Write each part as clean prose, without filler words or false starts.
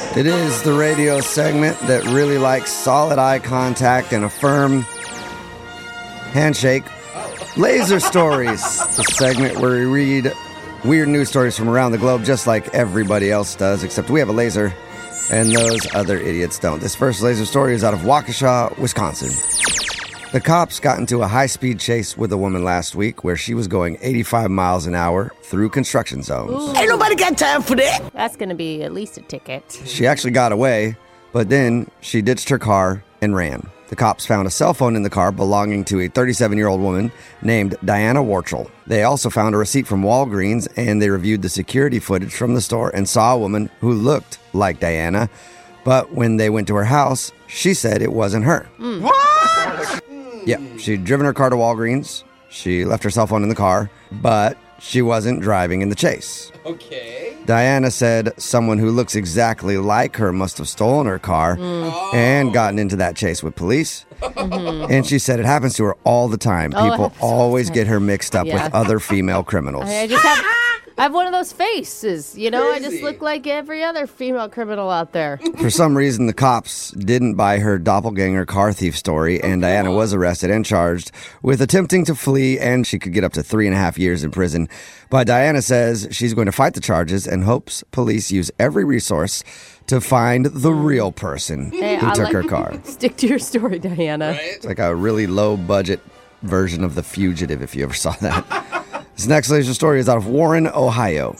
It is the radio segment that really likes solid eye contact and a firm handshake. Laser Stories, the segment where we read weird news stories from around the globe just like everybody else does, except we have a laser and those other idiots don't. This first laser story is out of Waukesha, Wisconsin. The cops got into a high-speed chase with a woman last week where she was going 85 miles an hour through construction zones. Ooh. Ain't nobody got time for that. That's going to be at least a ticket. She actually got away, but then she ditched her car and ran. The cops found a cell phone in the car belonging to a 37-year-old woman named Diana Warchel. They also found a receipt from Walgreens, and they reviewed the security footage from the store and saw a woman who looked like Diana. But when they went to her house, she said it wasn't her. What? Yeah, she'd driven her car to Walgreens. She left her cell phone in the car, but she wasn't driving in the chase. Okay. Diana said someone who looks exactly like her must have stolen her car and gotten into that chase with police. Mm-hmm. And she said it happens to her all the time. People always get her mixed up with other female criminals. I have one of those faces, you know? Crazy. I just look like every other female criminal out there. For some reason, the cops didn't buy her doppelganger car thief story, and Diana was arrested and charged with attempting to flee, and she could get up to 3.5 years in prison. But Diana says she's going to fight the charges and hopes police use every resource to find the real person who took her car. Stick to your story, Diana. Right? It's like a really low-budget version of The Fugitive, if you ever saw that. This next laser story is out of Warren, Ohio.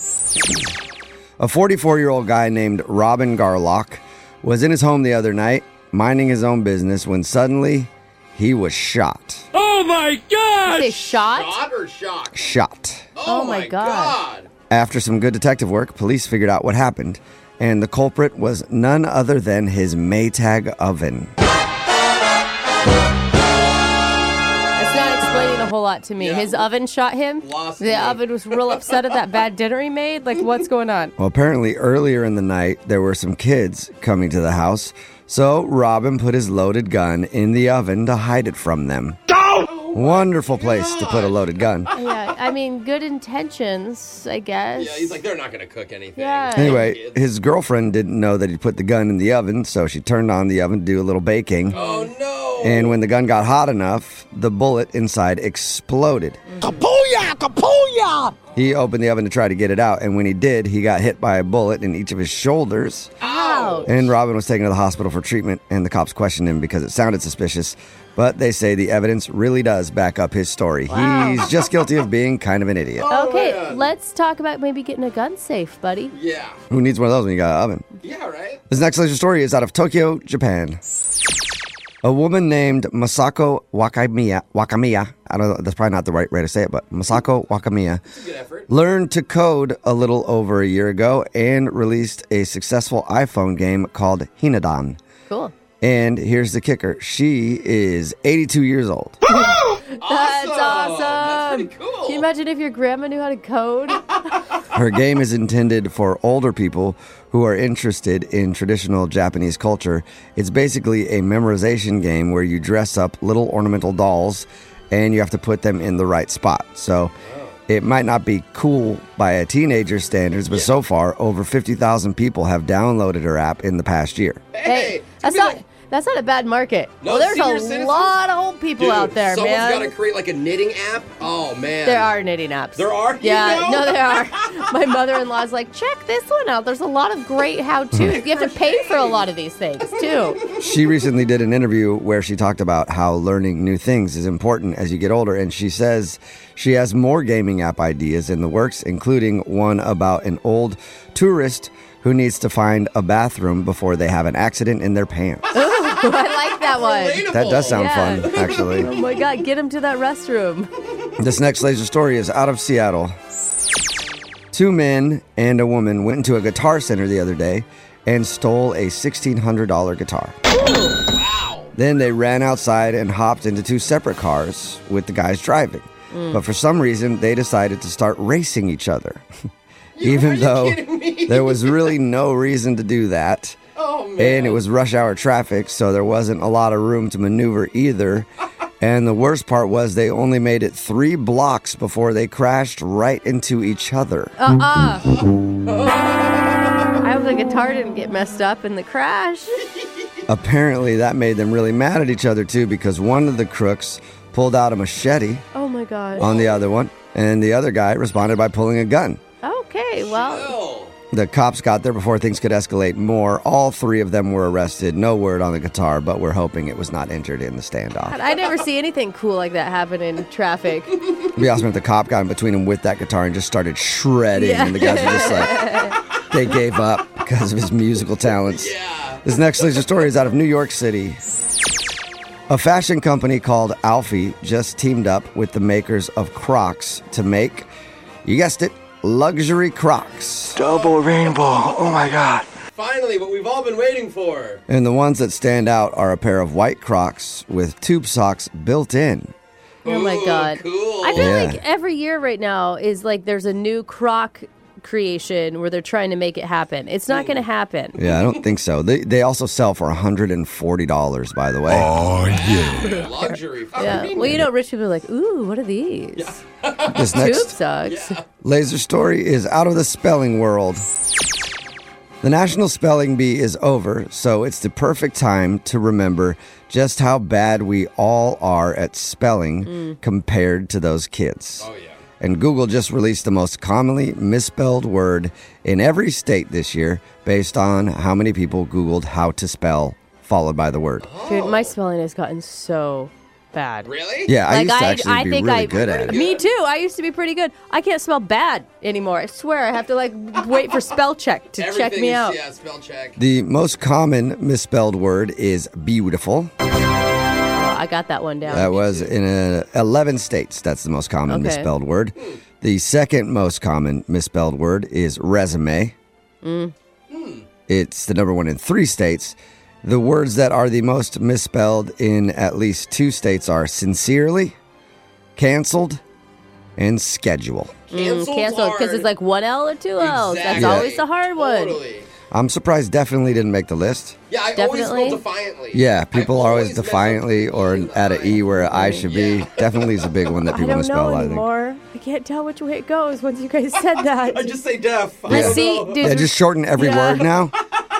A 44-year-old guy named Robin Garlock was in his home the other night, minding his own business, when suddenly he was shot. Oh my God! You say shot? Shot or shock? Shot. Oh my God. After some good detective work, police figured out what happened, and the culprit was none other than his Maytag oven. It's not explaining a whole lot to me. Yeah. His oven shot him? Lost The me. oven was real upset at that bad dinner he made? Like, what's going on? Well, apparently earlier in the night, there were some kids coming to the house, so Robin put his loaded gun in the oven to hide it from them. Wonderful place to put a loaded gun. Yeah, I mean, good intentions, I guess. Yeah, he's like, they're not going to cook anything. Yeah. Anyway, his girlfriend didn't know that he'd put the gun in the oven, so she turned on the oven to do a little baking. Oh, no. And when the gun got hot enough, the bullet inside exploded. Kapooyah! Kapooyah! He opened the oven to try to get it out, and when he did, he got hit by a bullet in each of his shoulders. Ouch. And Robin was taken to the hospital for treatment, and the cops questioned him because it sounded suspicious. But they say the evidence really does back up his story. Wow. He's just guilty of being kind of an idiot. Okay, man. let's talk about maybe getting a gun safe, buddy. Yeah. Who needs one of those when you got an oven? Yeah, right? This next laser story is out of Tokyo, Japan. A woman named Masako Wakamiya, I don't know, that's probably not the right way to say it, but Masako Wakamiya It's a good effort. learned to code a little over a year ago and released a successful iPhone game called Hinadan. Cool. And here's the kicker. She is 82 years old. That's awesome. That's pretty cool. Can you imagine if your grandma knew how to code? Her game is intended for older people who are interested in traditional Japanese culture. It's basically a memorization game where you dress up little ornamental dolls and you have to put them in the right spot. So it might not be cool by a teenager's standards, but so far, over 50,000 people have downloaded her app in the past year. Hey, That's not a bad market. No, Well, there's senior a citizens? lot of old people dude, out there, someone's man. got to create like a knitting app. Oh, man. There are knitting apps. There are? You Yeah, know? no, there are. My mother-in-law's like, check this one out. There's a lot of great how-tos. You have to pay for a lot of these things, too. She recently did an interview where she talked about how learning new things is important as you get older, and she says she has more gaming app ideas in the works, including one about an old tourist who needs to find a bathroom before they have an accident in their pants. I like that one. Relatable. That does sound Yeah. fun, actually. Oh, my God. Get him to that restroom. This next laser story is out of Seattle. 2 men and a woman went into a guitar center the other day and stole a $1,600 guitar. Wow. Then they ran outside and hopped into 2 separate cars with the guys driving. But for some reason, they decided to start racing each other. Even Are you though kidding me? there was really no reason to do that. Oh, man. And it was rush hour traffic, so there wasn't a lot of room to maneuver either. And the worst part was they only made it 3 blocks before they crashed right into each other. I I hope the guitar didn't get messed up in the crash. Apparently, that made them really mad at each other, too, because one of the crooks pulled out a machete Oh my god. on the other one, and the other guy responded by pulling a gun. Okay, well, Oh. The cops got there before things could escalate more. All three of them were arrested. No word on the guitar, but we're hoping it was not injured in the standoff. I never see anything cool like that happen in traffic. It'd be awesome if the cop got in between them with that guitar and just started shredding, and the guys were just like, they gave up because of his musical talents. Yeah. This next laser story is out of New York City. A fashion company called Alfie just teamed up with the makers of Crocs to make, you guessed it, luxury Crocs. Double rainbow. Oh my God. Finally, what we've all been waiting for. And the ones that stand out are a pair of white Crocs with tube socks built in. Oh my Ooh, god. Cool. I feel Yeah. like every year right now is like there's a new Croc creation where they're trying to make it happen. It's not going to happen. Yeah, I don't think so. They also sell for $140, by the way. Luxury. Yeah. Well, you know, rich people are like, ooh, what are these? This Tube next socks. laser story is out of the spelling world. The National Spelling Bee is over, so it's the perfect time to remember just how bad we all are at spelling compared to those kids. Oh, yeah. And Google just released the most commonly misspelled word in every state this year based on how many people Googled how to spell, followed by the word. Dude, my spelling has gotten so bad. Really? Yeah, I Like, used to actually be really good at it. Me too. I used to be pretty good. I can't spell bad anymore. I swear. I have to like wait for spell check to check Everything me is, out. Yeah, spell check. The most common misspelled word is beautiful. Oh, I got that one down. That was in 11 states. That's the most common Okay. misspelled word. The second most common misspelled word is resume. It's the number one in 3 states. The words that are the most misspelled in at least 2 states are sincerely, canceled, and schedule. Canceled because it's like 1 L or 2 L's. That's Exactly. always the hard one. Totally. I'm surprised definitely didn't make the list. Yeah, I Definitely. always spell defiantly. Yeah, people I are always mess up defiantly or at an E where I should be. Yeah. Definitely is a big one that I people don't misspell, know I think. anymore. I can't tell which way it goes once you guys said that. I just say deaf. Let's Yeah. see, dude. Yeah, just shorten every Yeah. word now.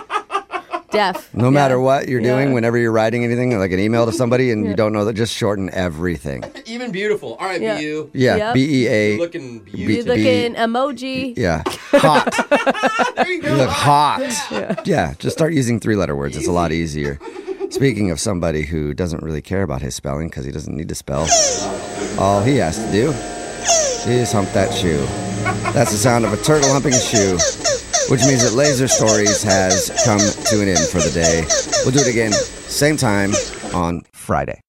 Deaf. No Yeah. matter what you're doing, Yeah. whenever you're writing anything, like an email to somebody and you don't know that, just shorten everything. Even beautiful. All right, Yeah. BU. Yeah, Yep. BEA. You're looking B- Good beautiful. looking emoji. Yeah, hot. There you go. You look hot. Yeah, just start using 3-letter words. It's a lot easier. Speaking of somebody who doesn't really care about his spelling because he doesn't need to spell, all he has to do is hump that shoe. That's the sound of a turtle humping a shoe, which means that Laser Stories has come to an end for the day. We'll do it again, same time on Friday.